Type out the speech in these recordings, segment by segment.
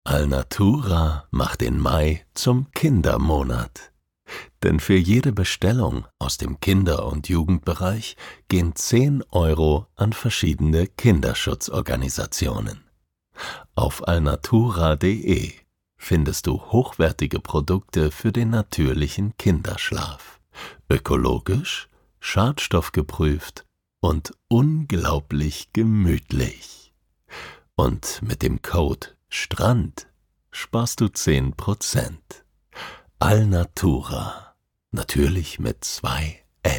Alnatura macht den Mai zum Kindermonat. Denn für jede Bestellung aus dem Kinder- und Jugendbereich gehen 10 € an verschiedene Kinderschutzorganisationen. Auf alnatura.de findest du hochwertige Produkte für den natürlichen Kinderschlaf. Ökologisch, schadstoffgeprüft und unglaublich gemütlich. Und mit dem Code STRAND sparst du 10%. Alnatura, natürlich mit 2 L.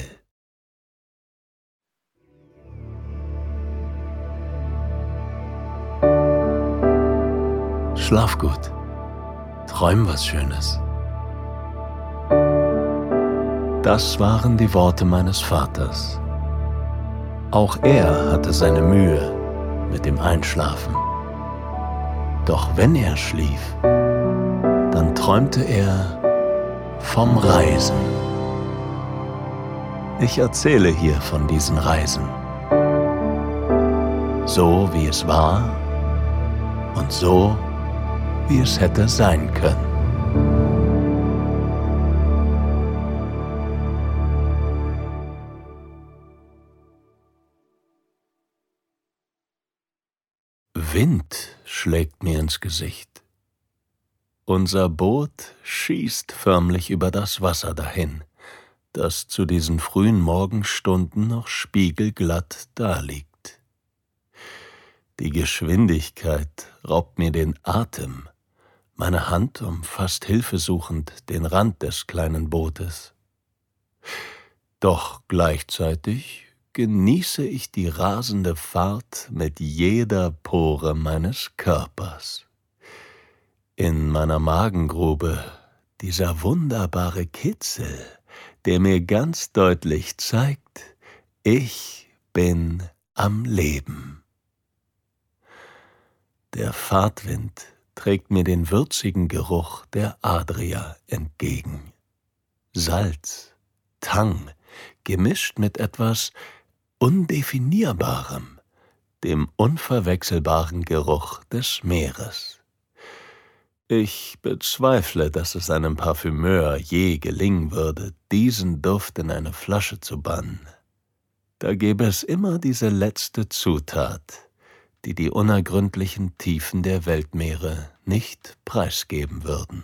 Schlaf gut, träum was Schönes. Das waren die Worte meines Vaters. Auch er hatte seine Mühe mit dem Einschlafen. Doch wenn er schlief, dann träumte er vom Reisen. Ich erzähle hier von diesen Reisen. So wie es war und so wie es hätte sein können. Wind schlägt mir ins Gesicht. Unser Boot schießt förmlich über das Wasser dahin, das zu diesen frühen Morgenstunden noch spiegelglatt daliegt. Die Geschwindigkeit raubt mir den Atem. Meine Hand umfasst hilfesuchend den Rand des kleinen Bootes. Doch gleichzeitig genieße ich die rasende Fahrt mit jeder Pore meines Körpers. In meiner Magengrube dieser wunderbare Kitzel, der mir ganz deutlich zeigt, ich bin am Leben. Der Fahrtwind trägt mir den würzigen Geruch der Adria entgegen. Salz, Tang, gemischt mit etwas Undefinierbarem, dem unverwechselbaren Geruch des Meeres. Ich bezweifle, dass es einem Parfümeur je gelingen würde, diesen Duft in eine Flasche zu bannen. Da gäbe es immer diese letzte Zutat, die die unergründlichen Tiefen der Weltmeere nicht preisgeben würden.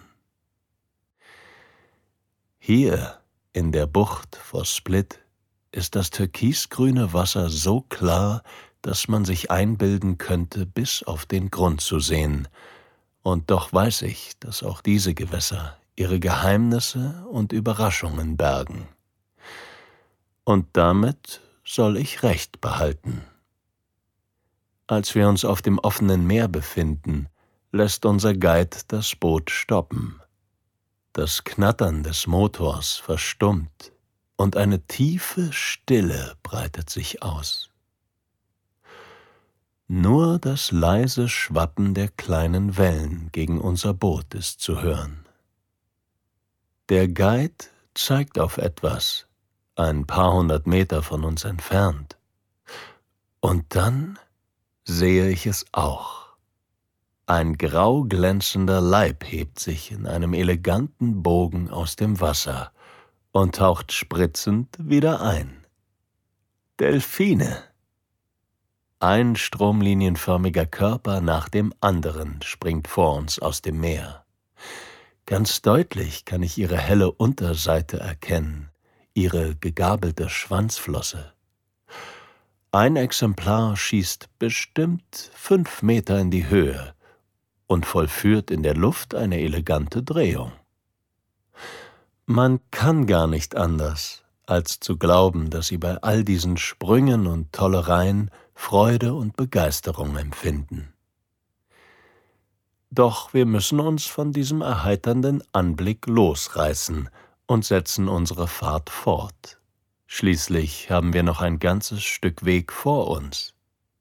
Hier in der Bucht vor Split ist das türkisgrüne Wasser so klar, dass man sich einbilden könnte, bis auf den Grund zu sehen. Und doch weiß ich, dass auch diese Gewässer ihre Geheimnisse und Überraschungen bergen. Und damit soll ich Recht behalten. Als wir uns auf dem offenen Meer befinden, lässt unser Guide das Boot stoppen. Das Knattern des Motors verstummt und eine tiefe Stille breitet sich aus. Nur das leise Schwappen der kleinen Wellen gegen unser Boot ist zu hören. Der Guide zeigt auf etwas, ein paar hundert Meter von uns entfernt. Und dann sehe ich es auch. Ein grau glänzender Leib hebt sich in einem eleganten Bogen aus dem Wasser und taucht spritzend wieder ein. Delfine! Ein stromlinienförmiger Körper nach dem anderen springt vor uns aus dem Meer. Ganz deutlich kann ich ihre helle Unterseite erkennen, ihre gegabelte Schwanzflosse. Ein Exemplar schießt bestimmt 5 Meter in die Höhe und vollführt in der Luft eine elegante Drehung. Man kann gar nicht anders, als zu glauben, dass sie bei all diesen Sprüngen und Tollereien Freude und Begeisterung empfinden. Doch wir müssen uns von diesem erheiternden Anblick losreißen und setzen unsere Fahrt fort. Schließlich haben wir noch ein ganzes Stück Weg vor uns.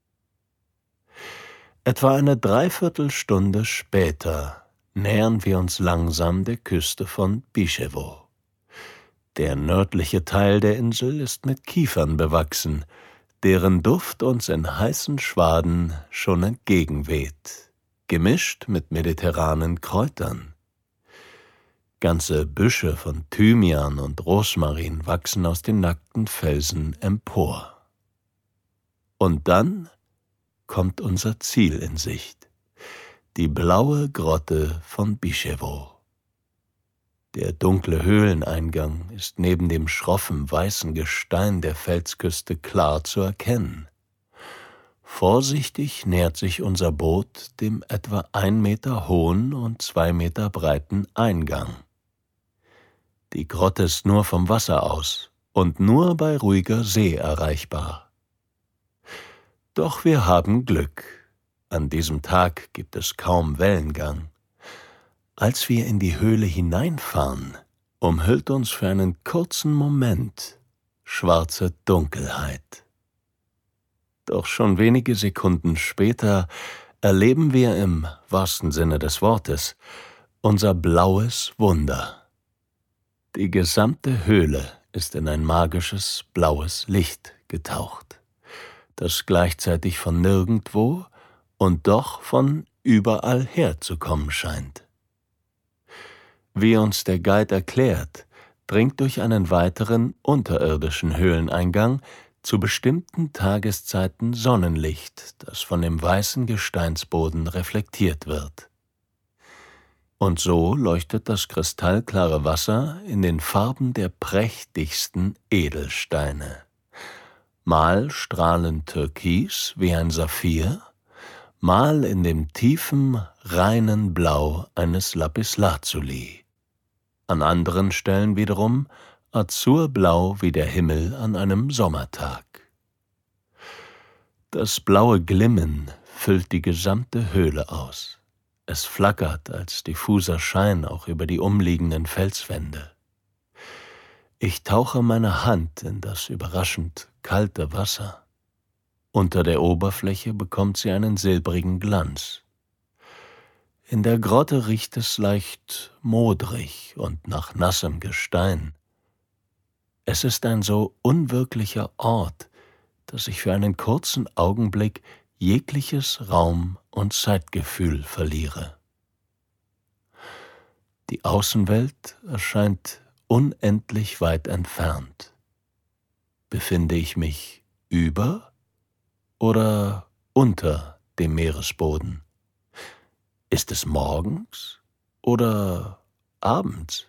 Etwa eine Dreiviertelstunde später nähern wir uns langsam der Küste von Biševo. Der nördliche Teil der Insel ist mit Kiefern bewachsen, deren Duft uns in heißen Schwaden schon entgegenweht. gemischt mit mediterranen Kräutern. Ganze Büsche von Thymian und Rosmarin wachsen aus den nackten Felsen empor. Und dann kommt unser Ziel in Sicht, die blaue Grotte von Biševo. Der dunkle Höhleneingang ist neben dem schroffen weißen Gestein der Felsküste klar zu erkennen. Vorsichtig nähert sich unser Boot dem etwa 1 Meter hohen und 2 Meter breiten Eingang. Die Grotte ist nur vom Wasser aus und nur bei ruhiger See erreichbar. Doch wir haben Glück. An diesem Tag gibt es kaum Wellengang. Als wir in die Höhle hineinfahren, umhüllt uns für einen kurzen Moment schwarze Dunkelheit. Doch schon wenige Sekunden später erleben wir im wahrsten Sinne des Wortes unser blaues Wunder. Die gesamte Höhle ist in ein magisches blaues Licht getaucht, das gleichzeitig von nirgendwo und doch von überall herzukommen scheint. Wie uns der Guide erklärt, dringt durch einen weiteren unterirdischen Höhleneingang zu bestimmten Tageszeiten Sonnenlicht, das von dem weißen Gesteinsboden reflektiert wird. Und so leuchtet das kristallklare Wasser in den Farben der prächtigsten Edelsteine. Mal strahlend türkis wie ein Saphir, mal in dem tiefen, reinen Blau eines Lapislazuli. An anderen Stellen wiederum azurblau wie der Himmel an einem Sommertag. Das blaue Glimmen füllt die gesamte Höhle aus. Es flackert als diffuser Schein auch über die umliegenden Felswände. Ich tauche meine Hand in das überraschend kalte Wasser. Unter der Oberfläche bekommt sie einen silbrigen Glanz. In der Grotte riecht es leicht modrig und nach nassem Gestein. Es ist ein so unwirklicher Ort, dass ich für einen kurzen Augenblick jegliches Raum- und Zeitgefühl verliere. Die Außenwelt erscheint unendlich weit entfernt. Befinde ich mich über oder unter dem Meeresboden? Ist es morgens oder abends?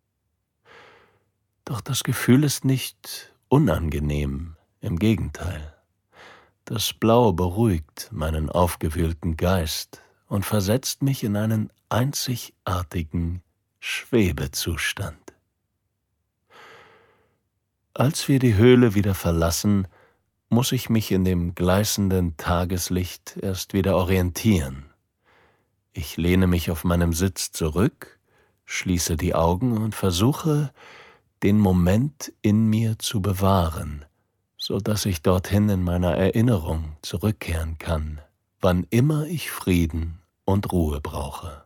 Doch das Gefühl ist nicht unangenehm, im Gegenteil. Das Blau beruhigt meinen aufgewühlten Geist und versetzt mich in einen einzigartigen Schwebezustand. Als wir die Höhle wieder verlassen, muss ich mich in dem gleißenden Tageslicht erst wieder orientieren. Ich lehne mich auf meinem Sitz zurück, schließe die Augen und versuche, den Moment in mir zu bewahren, so dass ich dorthin in meiner Erinnerung zurückkehren kann, wann immer ich Frieden und Ruhe brauche.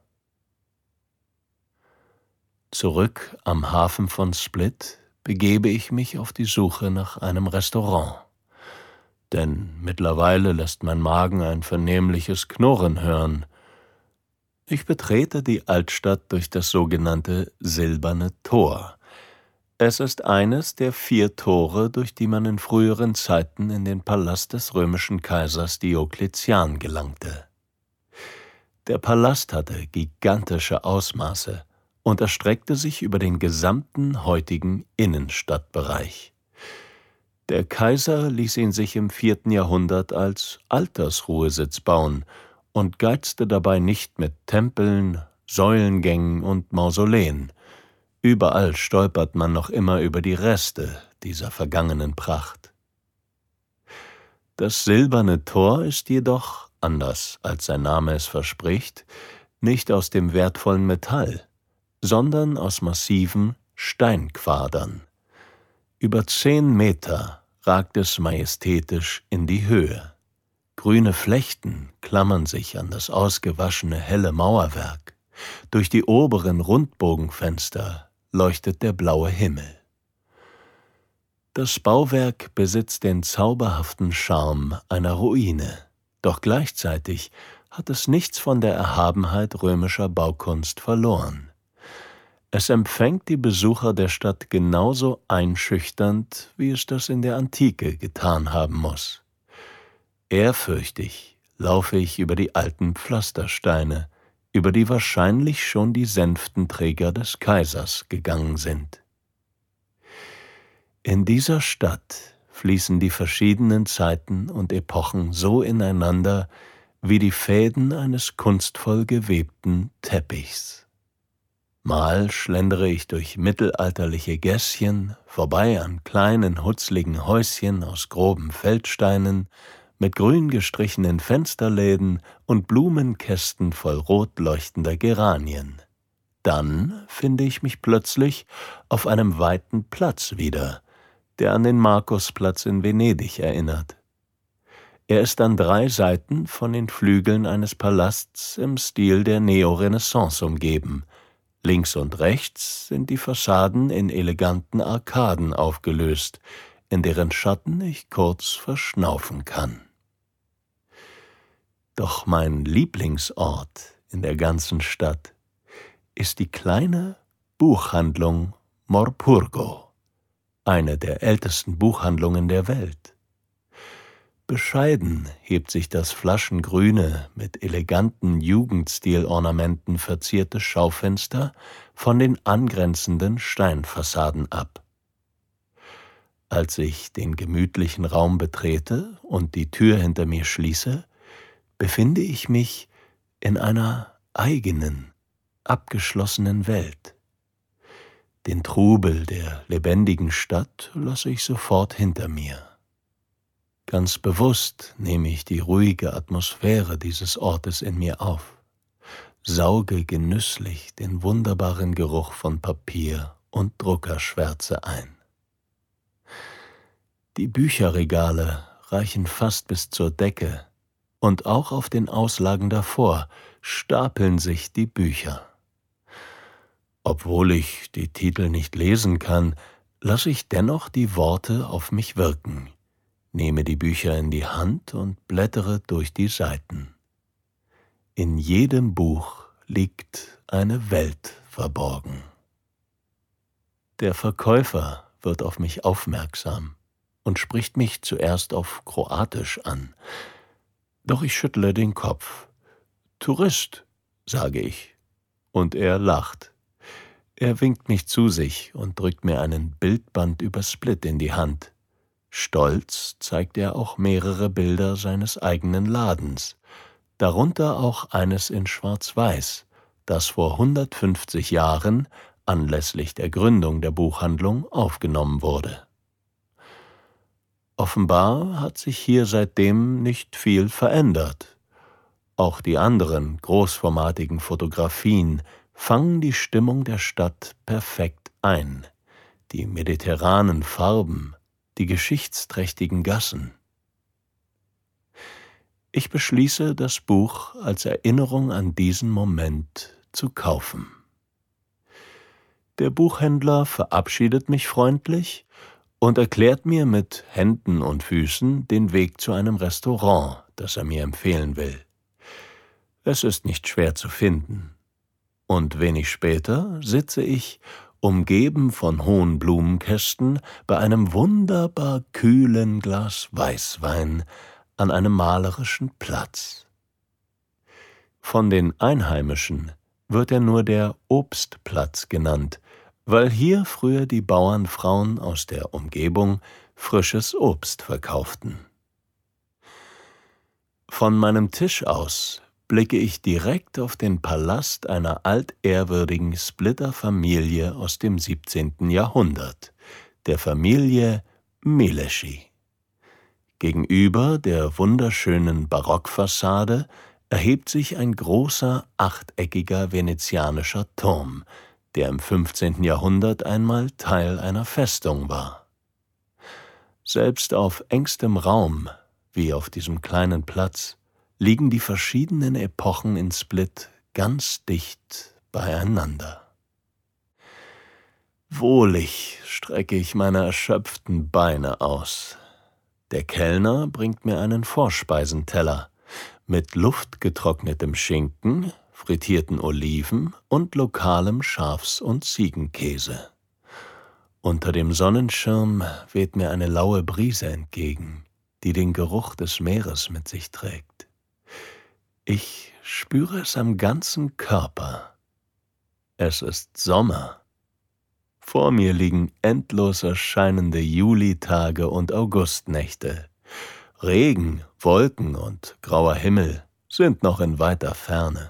Zurück am Hafen von Split begebe ich mich auf die Suche nach einem Restaurant. Denn mittlerweile lässt mein Magen ein vernehmliches Knurren hören. Ich betrete die Altstadt durch das sogenannte Silberne Tor. Es ist eines der 4 Tore, durch die man in früheren Zeiten in den Palast des römischen Kaisers Diokletian gelangte. Der Palast hatte gigantische Ausmaße und erstreckte sich über den gesamten heutigen Innenstadtbereich. Der Kaiser ließ ihn sich im 4. Jahrhundert als Altersruhesitz bauen und geizte dabei nicht mit Tempeln, Säulengängen und Mausoleen. Überall stolpert man noch immer über die Reste dieser vergangenen Pracht. Das Silberne Tor ist jedoch, anders als sein Name es verspricht, nicht aus dem wertvollen Metall, sondern aus massiven Steinquadern. Über 10 Meter ragt es majestätisch in die Höhe. Grüne Flechten klammern sich an das ausgewaschene helle Mauerwerk. Durch die oberen Rundbogenfenster leuchtet der blaue Himmel. Das Bauwerk besitzt den zauberhaften Charme einer Ruine, doch gleichzeitig hat es nichts von der Erhabenheit römischer Baukunst verloren. Es empfängt die Besucher der Stadt genauso einschüchternd, wie es das in der Antike getan haben muss. Ehrfürchtig laufe ich über die alten Pflastersteine, über die wahrscheinlich schon die Sänftenträger des Kaisers gegangen sind. In dieser Stadt fließen die verschiedenen Zeiten und Epochen so ineinander wie die Fäden eines kunstvoll gewebten Teppichs. Mal schlendere ich durch mittelalterliche Gässchen, vorbei an kleinen, hutzligen Häuschen aus groben Feldsteinen, mit grün gestrichenen Fensterläden und Blumenkästen voll rot leuchtender Geranien. Dann finde ich mich plötzlich auf einem weiten Platz wieder, der an den Markusplatz in Venedig erinnert. Er ist an 3 Seiten von den Flügeln eines Palasts im Stil der Neorenaissance umgeben. Links und rechts sind die Fassaden in eleganten Arkaden aufgelöst, in deren Schatten ich kurz verschnaufen kann. Doch mein Lieblingsort in der ganzen Stadt ist die kleine Buchhandlung Morpurgo, eine der ältesten Buchhandlungen der Welt. Bescheiden hebt sich das flaschengrüne, mit eleganten Jugendstilornamenten verzierte Schaufenster von den angrenzenden Steinfassaden ab. Als ich den gemütlichen Raum betrete und die Tür hinter mir schließe, befinde ich mich in einer eigenen, abgeschlossenen Welt. Den Trubel der lebendigen Stadt lasse ich sofort hinter mir. Ganz bewusst nehme ich die ruhige Atmosphäre dieses Ortes in mir auf, sauge genüsslich den wunderbaren Geruch von Papier und Druckerschwärze ein. Die Bücherregale reichen fast bis zur Decke, und auch auf den Auslagen davor stapeln sich die Bücher. Obwohl ich die Titel nicht lesen kann, lasse ich dennoch die Worte auf mich wirken, nehme die Bücher in die Hand und blättere durch die Seiten. In jedem Buch liegt eine Welt verborgen. Der Verkäufer wird auf mich aufmerksam und spricht mich zuerst auf Kroatisch an. Doch ich schüttle den Kopf. »Tourist«, sage ich, und er lacht. Er winkt mich zu sich und drückt mir einen Bildband über Split in die Hand. Stolz zeigt er auch mehrere Bilder seines eigenen Ladens, darunter auch eines in Schwarz-Weiß, das vor 150 Jahren anlässlich der Gründung der Buchhandlung aufgenommen wurde. Offenbar hat sich hier seitdem nicht viel verändert. Auch die anderen großformatigen Fotografien fangen die Stimmung der Stadt perfekt ein. Die mediterranen Farben, die geschichtsträchtigen Gassen. Ich beschließe, das Buch als Erinnerung an diesen Moment zu kaufen. Der Buchhändler verabschiedet mich freundlich und erklärt mir mit Händen und Füßen den Weg zu einem Restaurant, das er mir empfehlen will. Es ist nicht schwer zu finden. Und wenig später sitze ich, umgeben von hohen Blumenkästen, bei einem wunderbar kühlen Glas Weißwein an einem malerischen Platz. Von den Einheimischen wird er nur der Obstplatz genannt, weil hier früher die Bauernfrauen aus der Umgebung frisches Obst verkauften. Von meinem Tisch aus blicke ich direkt auf den Palast einer altehrwürdigen Splitter-Familie aus dem 17. Jahrhundert, der Familie Mileschi. Gegenüber der wunderschönen Barockfassade erhebt sich ein großer, achteckiger venezianischer Turm, der im 15. Jahrhundert einmal Teil einer Festung war. Selbst auf engstem Raum, wie auf diesem kleinen Platz, liegen die verschiedenen Epochen in Split ganz dicht beieinander. Wohlig strecke ich meine erschöpften Beine aus. Der Kellner bringt mir einen Vorspeisenteller. mit luftgetrocknetem Schinken, frittierten Oliven und lokalem Schafs- und Ziegenkäse. Unter dem Sonnenschirm weht mir eine laue Brise entgegen, die den Geruch des Meeres mit sich trägt. Ich spüre es am ganzen Körper. Es ist Sommer. Vor mir liegen endlos erscheinende Julitage und Augustnächte. Regen, Wolken und grauer Himmel sind noch in weiter Ferne.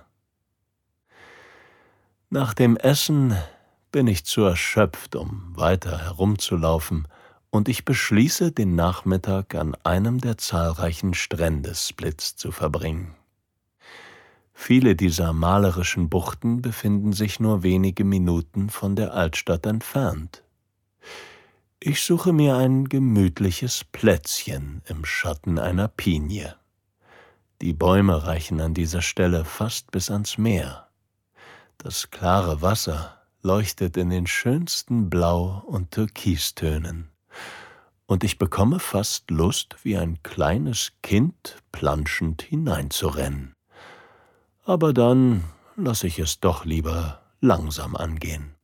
Nach dem Essen bin ich zu erschöpft, um weiter herumzulaufen, und ich beschließe, den Nachmittag an einem der zahlreichen Strände-Splits zu verbringen. Viele dieser malerischen Buchten befinden sich nur wenige Minuten von der Altstadt entfernt. Ich suche mir ein gemütliches Plätzchen im Schatten einer Pinie. Die Bäume reichen an dieser Stelle fast bis ans Meer. Das klare Wasser leuchtet in den schönsten Blau- und Türkistönen, und ich bekomme fast Lust, wie ein kleines Kind planschend hineinzurennen. Aber dann lasse ich es doch lieber langsam angehen.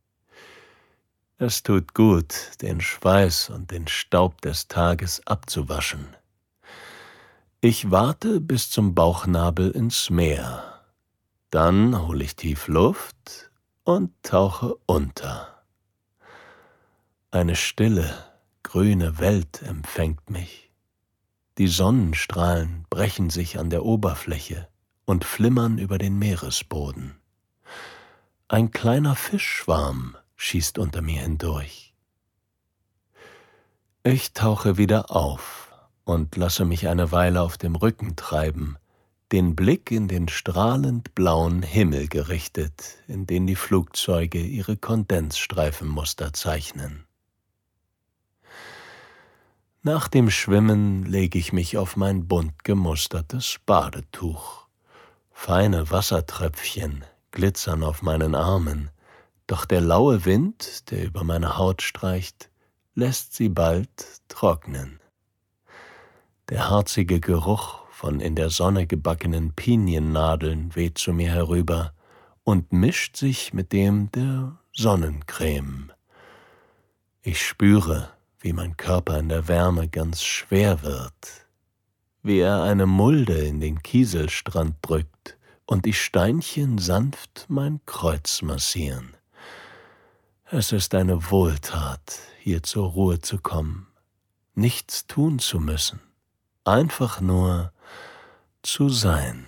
Es tut gut, den Schweiß und den Staub des Tages abzuwaschen. Ich warte bis zum Bauchnabel ins Meer. Dann hole ich tief Luft und tauche unter. Eine stille, grüne Welt empfängt mich. Die Sonnenstrahlen brechen sich an der Oberfläche und flimmern über den Meeresboden. Ein kleiner Fischschwarm schießt unter mir hindurch. Ich tauche wieder auf und lasse mich eine Weile auf dem Rücken treiben, den Blick in den strahlend blauen Himmel gerichtet, in den die Flugzeuge ihre Kondensstreifenmuster zeichnen. Nach dem Schwimmen lege ich mich auf mein bunt gemustertes Badetuch. Feine Wassertröpfchen glitzern auf meinen Armen, doch der laue Wind, der über meine Haut streicht, lässt sie bald trocknen. Der harzige Geruch von in der Sonne gebackenen Piniennadeln weht zu mir herüber und mischt sich mit dem der Sonnencreme. Ich spüre, wie mein Körper in der Wärme ganz schwer wird, wie er eine Mulde in den Kieselstrand drückt und die Steinchen sanft mein Kreuz massieren. Es ist eine Wohltat, hier zur Ruhe zu kommen, nichts tun zu müssen, einfach nur zu sein.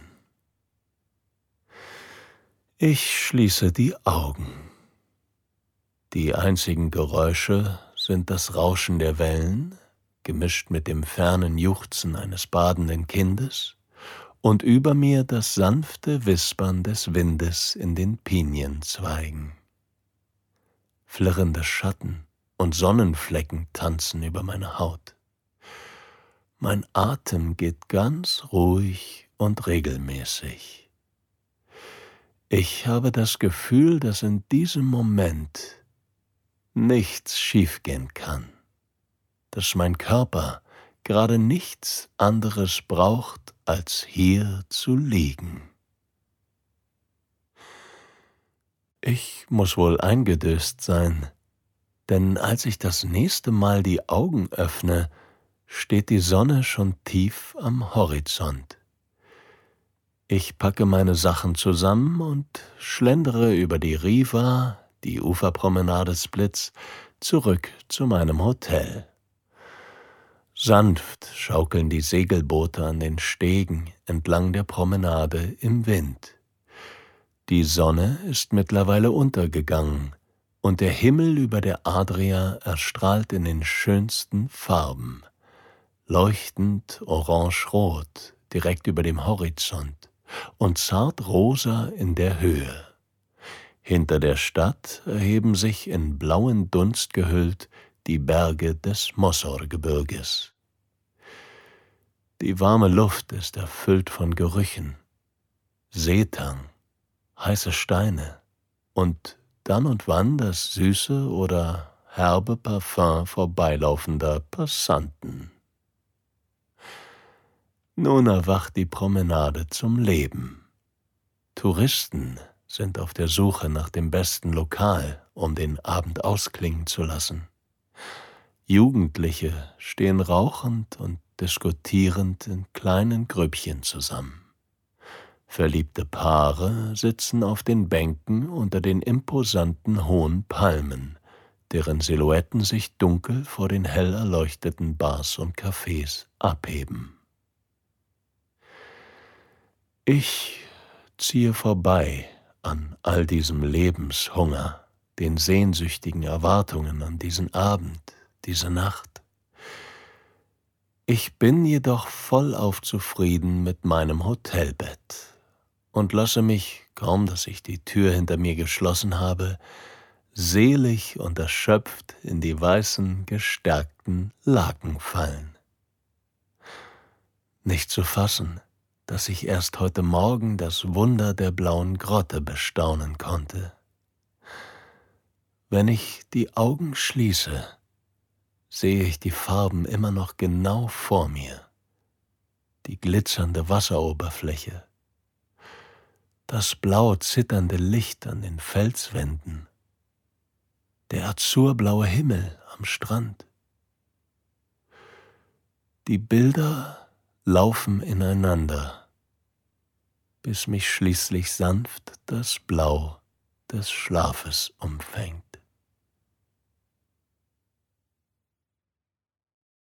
Ich schließe die Augen. Die einzigen Geräusche sind das Rauschen der Wellen, gemischt mit dem fernen Juchzen eines badenden Kindes, und über mir das sanfte Wispern des Windes in den Pinienzweigen. Flirrende Schatten und Sonnenflecken tanzen über meine Haut. Mein Atem geht ganz ruhig und regelmäßig. Ich habe das Gefühl, dass in diesem Moment nichts schiefgehen kann, dass mein Körper gerade nichts anderes braucht, als hier zu liegen. Ich muss wohl eingedöst sein, denn als ich das nächste Mal die Augen öffne, steht die Sonne schon tief am Horizont. Ich packe meine Sachen zusammen und schlendere über die Riva, die Uferpromenade Splits, zurück zu meinem Hotel. Sanft schaukeln die Segelboote an den Stegen entlang der Promenade im Wind. Die Sonne ist mittlerweile untergegangen und der Himmel über der Adria erstrahlt in den schönsten Farben, leuchtend orange-rot direkt über dem Horizont und zart rosa in der Höhe. Hinter der Stadt erheben sich in blauen Dunst gehüllt die Berge des Mossorgebirges. Die warme Luft ist erfüllt von Gerüchen, Seetang, heiße Steine und dann und wann das süße oder herbe Parfum vorbeilaufender Passanten. Nun erwacht die Promenade zum Leben. Touristen sind auf der Suche nach dem besten Lokal, um den Abend ausklingen zu lassen. Jugendliche stehen rauchend und diskutierend in kleinen Grüppchen zusammen. Verliebte Paare sitzen auf den Bänken unter den imposanten hohen Palmen, deren Silhouetten sich dunkel vor den hell erleuchteten Bars und Cafés abheben. Ich ziehe vorbei an all diesem Lebenshunger, den sehnsüchtigen Erwartungen an diesen Abend, diese Nacht. Ich bin jedoch vollauf zufrieden mit meinem Hotelbett und lasse mich, kaum dass ich die Tür hinter mir geschlossen habe, selig und erschöpft in die weißen, gestärkten Laken fallen. Nicht zu fassen, dass ich erst heute Morgen das Wunder der blauen Grotte bestaunen konnte. Wenn ich die Augen schließe, sehe ich die Farben immer noch genau vor mir, die glitzernde Wasseroberfläche, das blau zitternde Licht an den Felswänden, der azurblaue Himmel am Strand. Die Bilder laufen ineinander, bis mich schließlich sanft das Blau des Schlafes umfängt.